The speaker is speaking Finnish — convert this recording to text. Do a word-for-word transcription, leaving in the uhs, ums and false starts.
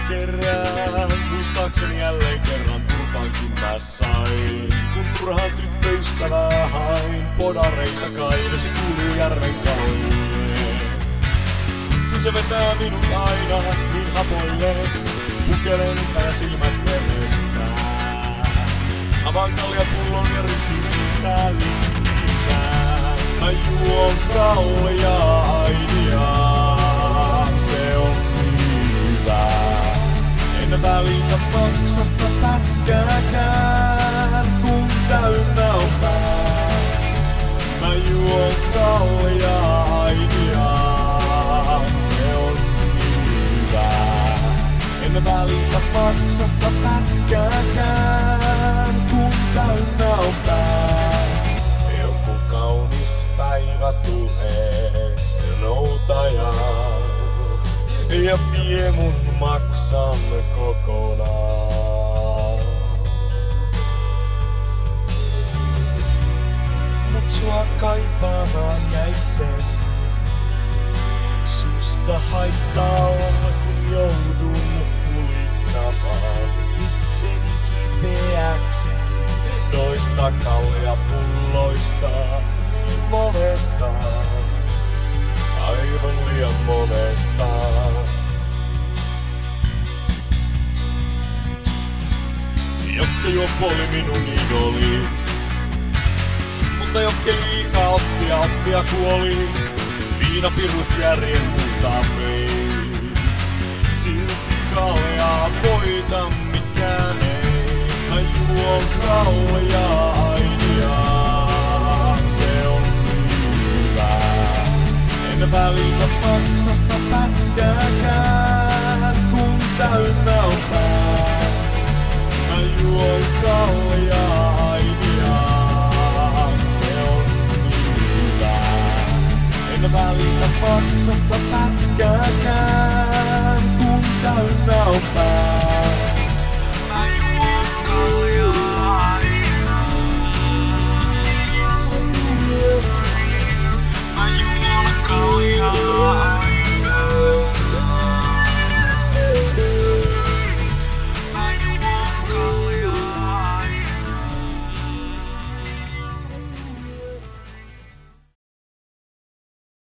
kerään. Muistaakseni jälleen kerran turpankin mä sain. Kun turhaan tyttöystävää hain, podareita kaina, se kuuluu järven kalle. Kun se vetää minut aina niin hapoille, pukelen pää silmät verestään. Avaan kaljapullon ja ryhdyn sitä liittää. Mä juon kalja aidia, se on hyvä. En välitä maksasta pätkääkään, kun täynnä on pää. Mä juon kalja aidia, se on hyvä. En välitä maksasta pätkääkään, kun täynnä on pää. Joku kaunis päivä tulee noutajaa, ja vie mun maksamme kokonaan. Mut sua kaipaamaan jäi sen. Susta haittaa olla, kun joudun hulittamaan itseni kipeäksi noista kaljapulloista niin monesta, aivan liian monesta. Jokke Juoppo oli minun idoli, mutta Jokke liikaa oppia, oppia kuoli. Viinapirut järjen multa vei. Silti kaljaa voita mikään ei. Mä juon kaljaa aidia, se on hyvä. En välitä maksasta pätkääkään, kun täynnä on pää. Mä juon kaljaa aidia, se on hyvä. En välitä maksasta pätkääkään.